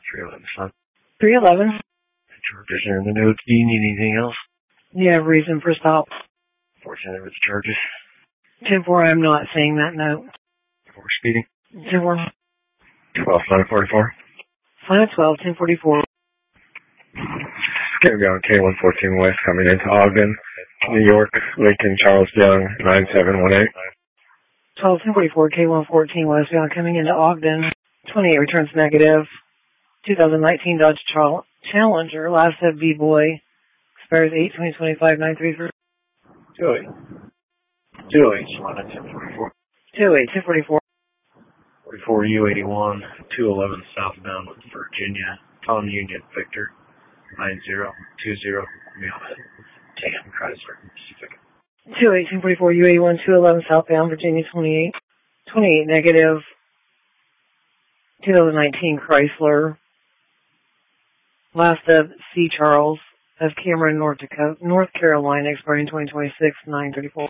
311 Sun. 311. Charges are in the notes. Do you need anything else? Yeah, reason for stop. Fortunately with the charges. 10-4, I'm not saying that note. For speeding. 10-4. 12-944. Fine at 12, 1044. Going to be on K114 West coming into Ogden, New York, Lincoln, Charles Young, 9718. 12, 1044, K114 Westbound coming into Ogden. 28 returns negative. 2019 Dodge Challenger, last of B-Boy. Expires 8/2025, 933. 28. 28, 1044. 28, 1044. 44 U81, 211 southbound with Virginia, Tom Union, Victor, 9020, Mailhead, Tan, Chrysler, Pacific. 28, 1044, U81, 211 southbound, Virginia, 28. 28 negative. 2019 Chrysler. Last of C. Charles of Cameron, North Carolina, expiring 2026, 934.